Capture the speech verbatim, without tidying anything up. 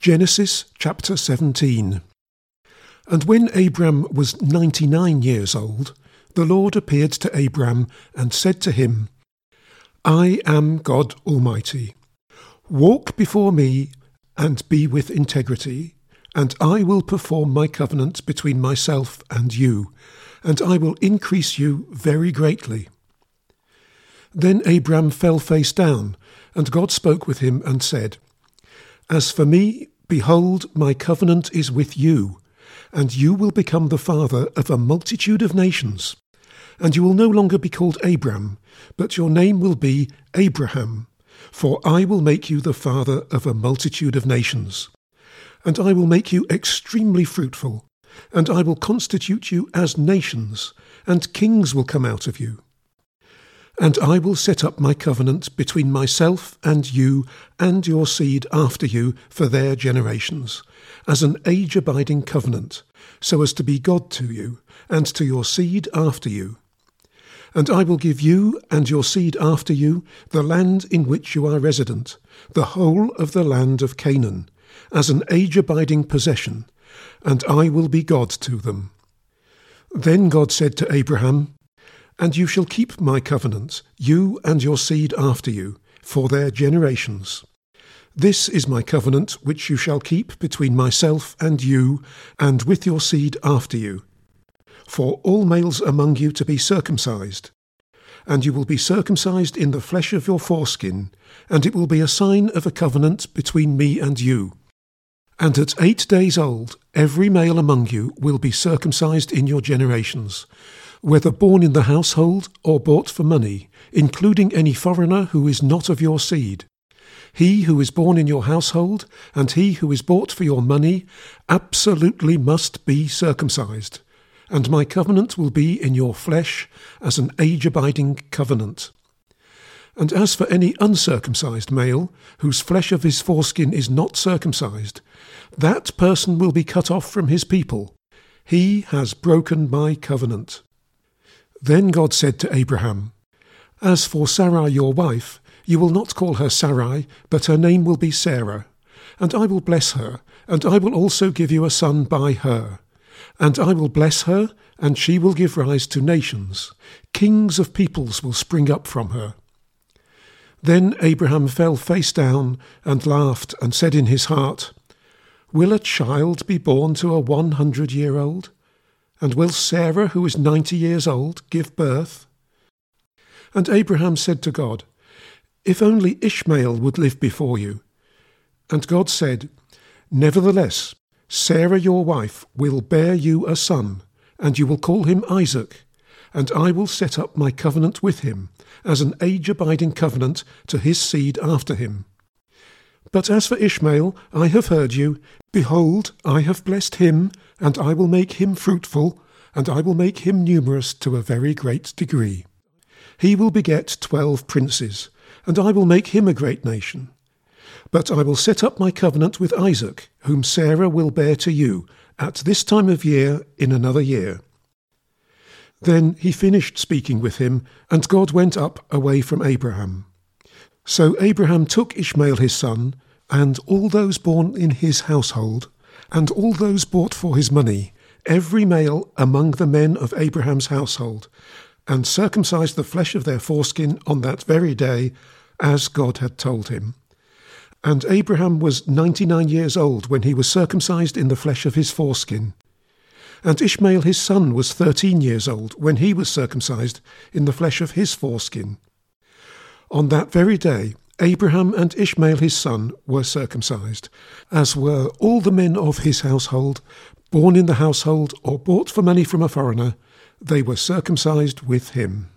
Genesis chapter seventeen. And when Abram was ninety-nine years old, the Lord appeared to Abram and said to him, I am God Almighty. Walk before me and be with integrity, and I will perform my covenant between myself and you, and I will increase you very greatly. Then Abram fell face down, and God spoke with him and said, As for me, behold, my covenant is with you, and you will become the father of a multitude of nations. And you will no longer be called Abram, but your name will be Abraham, for I will make you the father of a multitude of nations. And I will make you extremely fruitful, and I will constitute you as nations, and kings will come out of you. And I will set up my covenant between myself and you and your seed after you for their generations, as an age-abiding covenant, so as to be God to you, and to your seed after you. And I will give you and your seed after you the land in which you are resident, the whole of the land of Canaan, as an age-abiding possession, and I will be God to them. Then God said to Abraham, And you shall keep my covenant, you and your seed after you, for their generations. This is my covenant which you shall keep between myself and you, and with your seed after you. For all males among you to be circumcised. And you will be circumcised in the flesh of your foreskin, and it will be a sign of a covenant between me and you. And at eight days old, every male among you will be circumcised in your generations, whether born in the household or bought for money, including any foreigner who is not of your seed. He who is born in your household and he who is bought for your money absolutely must be circumcised, and my covenant will be in your flesh as an age-abiding covenant. And as for any uncircumcised male, whose flesh of his foreskin is not circumcised, that person will be cut off from his people. He has broken my covenant. Then God said to Abraham, As for Sarai your wife, you will not call her Sarai, but her name will be Sarah. And I will bless her, and I will also give you a son by her. And I will bless her, and she will give rise to nations. Kings of peoples will spring up from her. Then Abraham fell face down and laughed and said in his heart, Will a child be born to a one hundred-year-old? And will Sarah, who is ninety years old, give birth? And Abraham said to God, If only Ishmael would live before you. And God said, Nevertheless, Sarah your wife will bear you a son, and you will call him Isaac, and I will set up my covenant with him, as an age-abiding covenant to his seed after him. But as for Ishmael, I have heard you. Behold, I have blessed him, and I will make him fruitful, and I will make him numerous to a very great degree. He will beget twelve princes, and I will make him a great nation. But I will set up my covenant with Isaac, whom Sarah will bear to you, at this time of year in another year. Then he finished speaking with him, and God went up away from Abraham. So Abraham took Ishmael his son, and all those born in his household, and all those bought for his money, every male among the men of Abraham's household, and circumcised the flesh of their foreskin on that very day, as God had told him. And Abraham was ninety-nine years old when he was circumcised in the flesh of his foreskin. And Ishmael his son was thirteen years old when he was circumcised in the flesh of his foreskin. On that very day, Abraham and Ishmael his son were circumcised, as were all the men of his household, born in the household or bought for money from a foreigner. They were circumcised with him.